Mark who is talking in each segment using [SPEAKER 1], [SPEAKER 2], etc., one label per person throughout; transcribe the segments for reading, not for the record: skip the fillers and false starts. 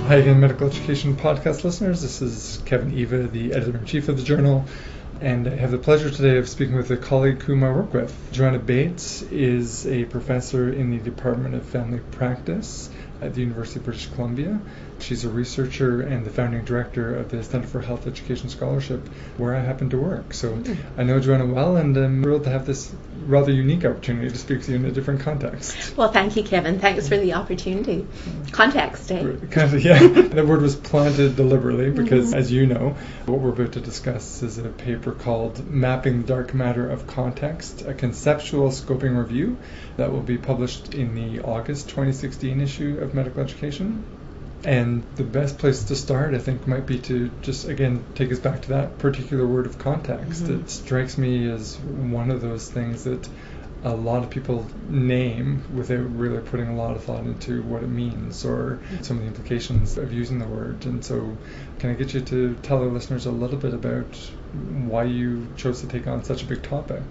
[SPEAKER 1] Hi again, Medical Education Podcast listeners. This is Kevin Eva, the Editor-in-Chief of the journal, and I have the pleasure today of speaking with a colleague whom I work with. Joanna Bates is a professor in the Department of Family Practice at the University of British Columbia. She's a researcher and the founding director of the Center for Health Education Scholarship, where I happen to work. So I know Joanna well, and I'm thrilled to have this rather unique opportunity to speak to you in a different context.
[SPEAKER 2] Well, thank you, Kevin. Thanks for the opportunity. Context, eh?
[SPEAKER 1] Yeah, that word was planted deliberately because, as you know, what we're about to discuss is a paper called Mapping the Dark Matter of Context, a conceptual scoping review that will be published in the August 2016 issue of Medical Education. And the best place to start, I think, might be to just, again, take us back to that particular word of context. It strikes me as one of those things that a lot of people name without really putting a lot of thought into what it means or some of the implications of using the word. And so can I get you to tell our listeners a little bit about why you chose to take on such a big topic?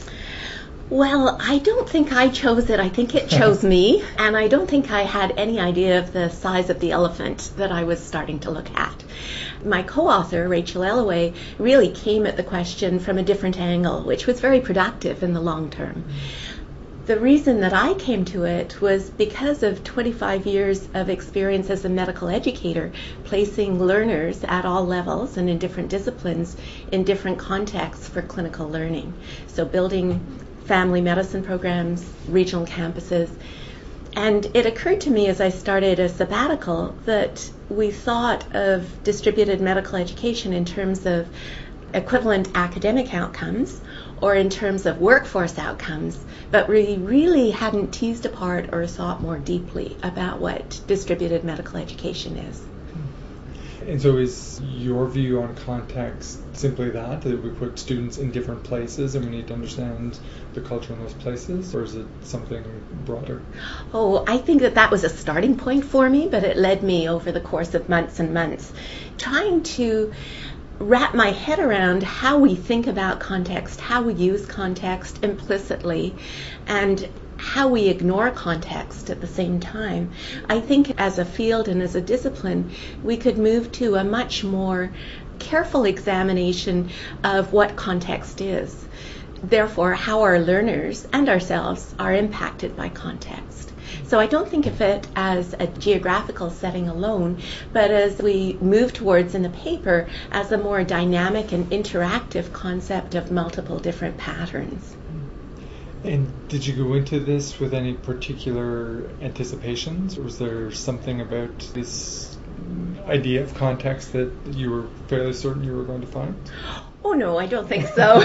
[SPEAKER 2] Well, I don't think I chose it. I think it chose me. And I don't think I had any idea of the size of the elephant that I was starting to look at. My co-author, Rachel Ellaway, really came at the question from a different angle, which was very productive in the long term. The reason that I came to it was because of 25 years of experience as a medical educator, placing learners at all levels and in different disciplines in different contexts for clinical learning. So building family medicine programs, regional campuses. And it occurred to me as I started a sabbatical that we thought of distributed medical education in terms of equivalent academic outcomes or in terms of workforce outcomes, but we really hadn't teased apart or thought more deeply about what distributed medical education is.
[SPEAKER 1] And so is your view on context simply that we put students in different places and we need to understand the culture in those places, or is it something broader?
[SPEAKER 2] Oh, I think that was a starting point for me, but it led me over the course of months and months trying to wrap my head around how we think about context, how we use context implicitly, and how we ignore context at the same time. I think as a field and as a discipline, we could move to a much more careful examination of what context is. Therefore, how our learners and ourselves are impacted by context. So I don't think of it as a geographical setting alone, but as we move towards in the paper as a more dynamic and interactive concept of multiple different patterns.
[SPEAKER 1] And did you go into this with any particular anticipations? Was there something about this idea of context that you were fairly certain you were going to find?
[SPEAKER 2] Oh no, I don't think so.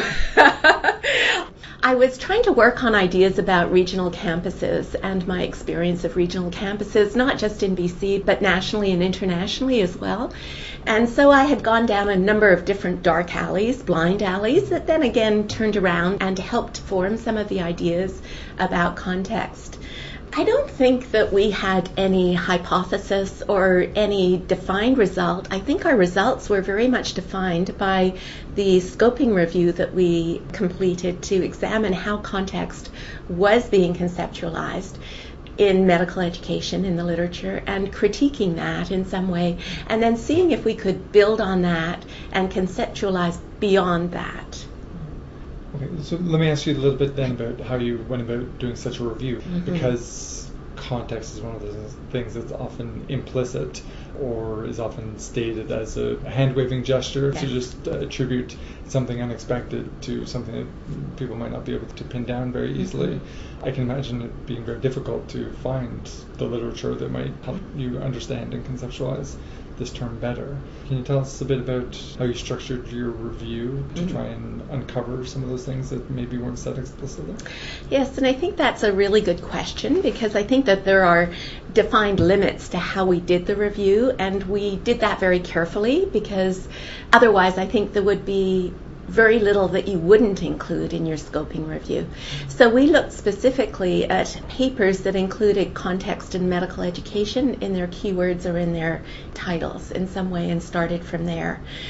[SPEAKER 2] I was trying to work on ideas about regional campuses and my experience of regional campuses, not just in BC, but nationally and internationally as well. And so I had gone down a number of different dark alleys, blind alleys, that then again turned around and helped form some of the ideas about context. I don't think that we had any hypothesis or any defined result. I think our results were very much defined by the scoping review that we completed to examine how context was being conceptualized in medical education, in the literature, and critiquing that in some way, and then seeing if we could build on that and conceptualize beyond that.
[SPEAKER 1] Okay, so let me ask you a little bit then about how you went about doing such a review, because context is one of those things that's often implicit or is often stated as a hand-waving gesture to just attribute something unexpected to something that people might not be able to pin down very easily. I can imagine it being very difficult to find the literature that might help you understand and conceptualize this term better. Can you tell us a bit about how you structured your review to try and uncover some of those things that maybe weren't said explicitly?
[SPEAKER 2] Yes, and I think that's a really good question, because I think that there are defined limits to how we did the review, and we did that very carefully, because otherwise I think there would be very little that you wouldn't include in your scoping review. So we looked specifically at papers that included context in medical education in their keywords or in their titles in some way, and started from there.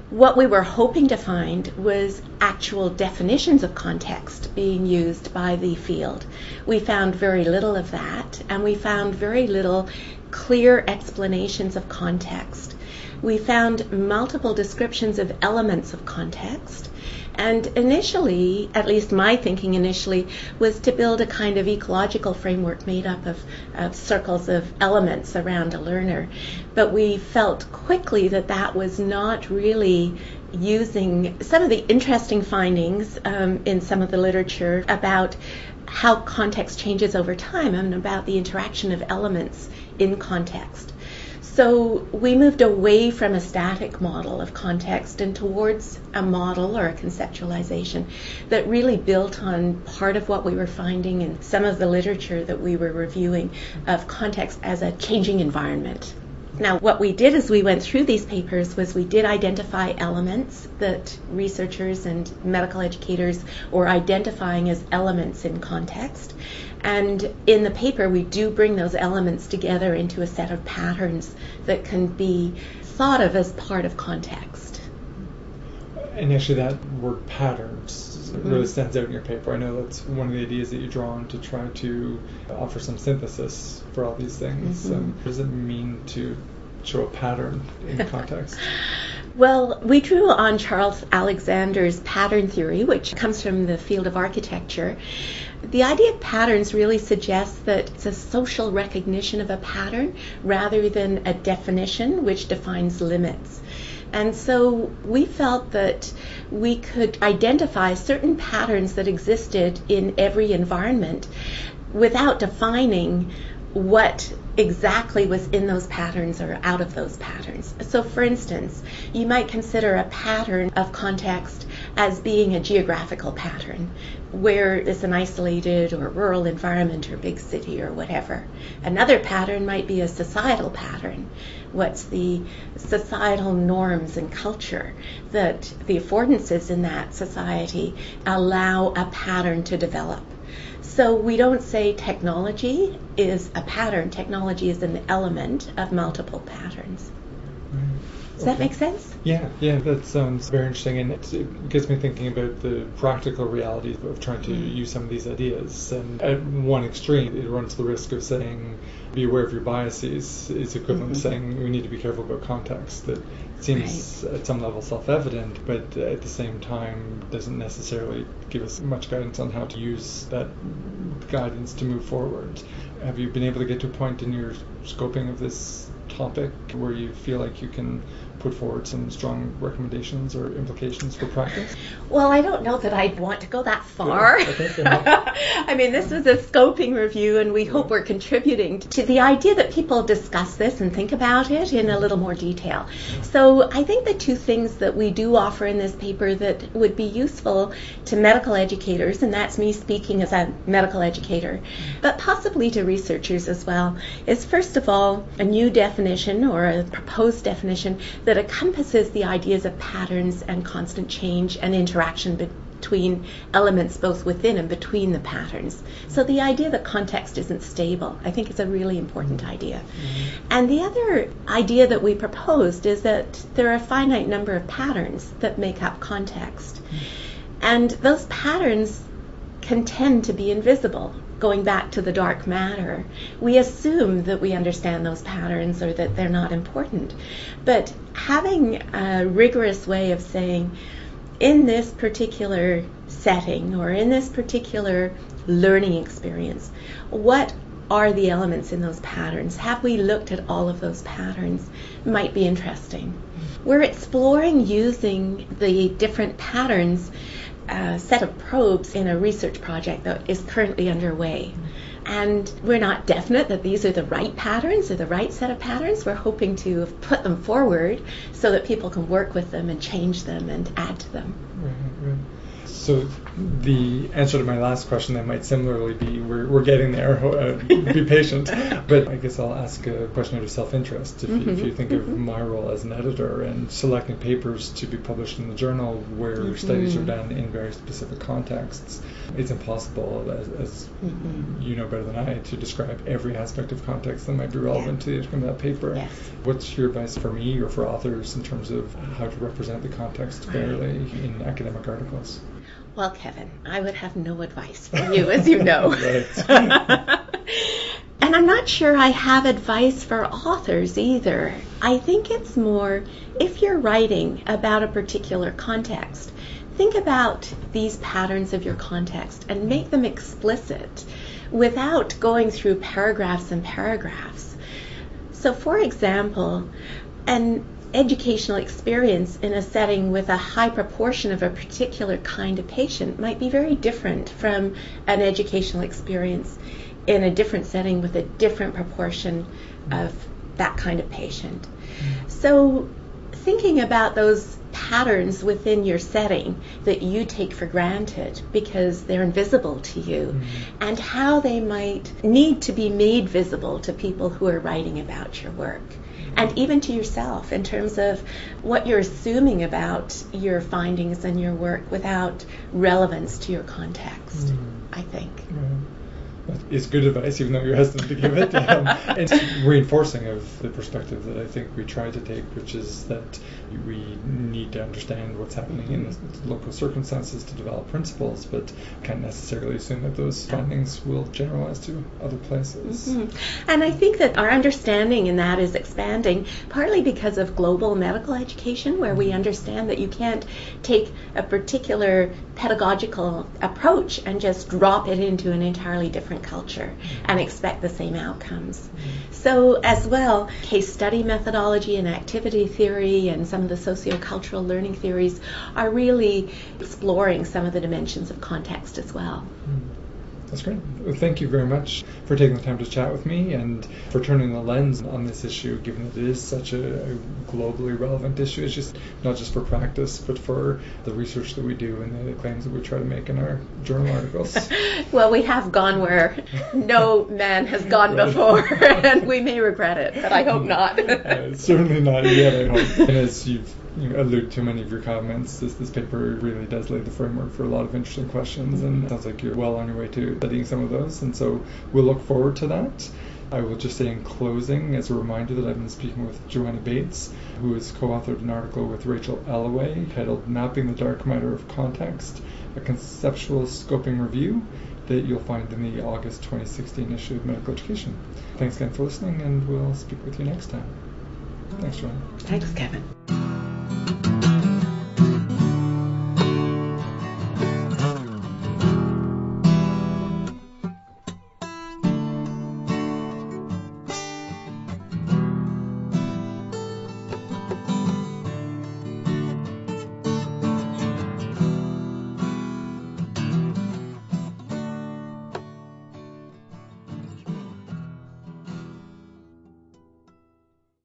[SPEAKER 2] what we were hoping to find was actual definitions of context being used by the field. We found very little of that, and we found very little clear explanations of context. We found multiple descriptions of elements of context, and initially, at least my thinking initially, was to build a kind of ecological framework made up of circles of elements around a learner. But we felt quickly that that was not really using some of the interesting findings in some of the literature about how context changes over time and about the interaction of elements in context. So we moved away from a static model of context and towards a model or a conceptualization that really built on part of what we were finding in some of the literature that we were reviewing of context as a changing environment. Now, what we did as we went through these papers was we did identify elements that researchers and medical educators were identifying as elements in context. And in the paper, we do bring those elements together into a set of patterns that can be thought of as part of context.
[SPEAKER 1] And actually that word patterns really stands out in your paper. I know that's one of the ideas that you draw on to try to offer some synthesis for all these things. What does it mean to show a pattern in context?
[SPEAKER 2] Well, we drew on Charles Alexander's pattern theory, which comes from the field of architecture. The idea of patterns really suggests that it's a social recognition of a pattern rather than a definition which defines limits. And so we felt that we could identify certain patterns that existed in every environment without defining what exactly was in those patterns or out of those patterns. So for instance, you might consider a pattern of context as being a geographical pattern where it's an isolated or rural environment or big city or whatever. Another pattern might be a societal pattern. What's the societal norms and culture that the affordances in that society allow a pattern to develop. So we don't say technology is a pattern. Technology is an element of multiple patterns. Does that make sense?
[SPEAKER 1] Yeah, that sounds very interesting, and it gets me thinking about the practical realities of trying to use some of these ideas. And at one extreme, it runs the risk of saying, be aware of your biases, is equivalent to saying we need to be careful about context. That seems at some level self-evident, but at the same time doesn't necessarily give us much guidance on how to use that guidance to move forward. Have you been able to get to a point in your scoping of this topic where you feel like you can put forward some strong recommendations or implications for practice?
[SPEAKER 2] Well, I don't know that I'd want to go that far. I mean, this is a scoping review, and we hope we're contributing to the idea that people discuss this and think about it in a little more detail. So I think the two things that we do offer in this paper that would be useful to medical educators, and that's me speaking as a medical educator, but possibly to researchers as well, is first of all a new definition or a proposed definition that encompasses the ideas of patterns and constant change and interaction between elements both within and between the patterns. So the idea that context isn't stable, I think, is a really important idea. And the other idea that we proposed is that there are a finite number of patterns that make up context. And those patterns can tend to be invisible. Going back to the dark matter, we assume that we understand those patterns or that they're not important. But having a rigorous way of saying, in this particular setting or in this particular learning experience, what are the elements in those patterns? Have we looked at all of those patterns? Might be interesting. We're exploring using the different patterns set of probes in a research project that is currently underway. And we're not definite that these are the right patterns or the right set of patterns. We're hoping to put them forward so that people can work with them and change them and add to them.
[SPEAKER 1] Right. So the answer to my last question then might similarly be, we're getting there, be patient. But I guess I'll ask a question out of self-interest. If you think of my role as an editor and selecting papers to be published in the journal where studies are done in very specific contexts, it's impossible, as you know better than I, to describe every aspect of context that might be relevant to the outcome of that paper.
[SPEAKER 2] Yes.
[SPEAKER 1] What's your advice for me or for authors in terms of how to represent the context fairly in academic articles?
[SPEAKER 2] Well, Kevin, I would have no advice for you, as you know. And I'm not sure I have advice for authors either. I think it's more, if you're writing about a particular context, think about these patterns of your context and make them explicit without going through paragraphs and paragraphs. So, for example, an educational experience in a setting with a high proportion of a particular kind of patient might be very different from an educational experience in a different setting with a different proportion of that kind of patient. So thinking about those patterns within your setting that you take for granted because they're invisible to you, and how they might need to be made visible to people who are writing about your work. And even to yourself in terms of what you're assuming about your findings and your work without relevance to your context, I think.
[SPEAKER 1] It's good advice, even though you're hesitant to give it. It's reinforcing of the perspective that I think we try to take, which is that we need to understand what's happening in the local circumstances to develop principles, but can't necessarily assume that those findings will generalize to other places.
[SPEAKER 2] And I think that our understanding in that is expanding, partly because of global medical education, where we understand that you can't take a particular pedagogical approach and just drop it into an entirely different culture and expect the same outcomes. So as well, case study methodology and activity theory and some of the sociocultural learning theories are really exploring some of the dimensions of context as well.
[SPEAKER 1] That's great. Well, thank you very much for taking the time to chat with me and for turning the lens on this issue, given that it is such a globally relevant issue. It's just not just for practice, but for the research that we do and the claims that we try to make in our journal articles.
[SPEAKER 2] Well, we have gone where no man has gone before, and we may regret it, but I hope not.
[SPEAKER 1] Certainly not yet, I hope. And as you've allude to many of your comments, this paper really does lay the framework for a lot of interesting questions, and it sounds like you're well on your way to studying some of those, and so we'll look forward to that. I will just say in closing, as a reminder, that I've been speaking with Joanna Bates, who has co-authored an article with Rachel Allaway titled Mapping the Dark Matter of Context, a conceptual scoping review, that you'll find in the August 2016 issue of Medical Education. Thanks again for listening, and we'll speak with you next time. Thanks, Joanna.
[SPEAKER 2] Thanks, Kevin.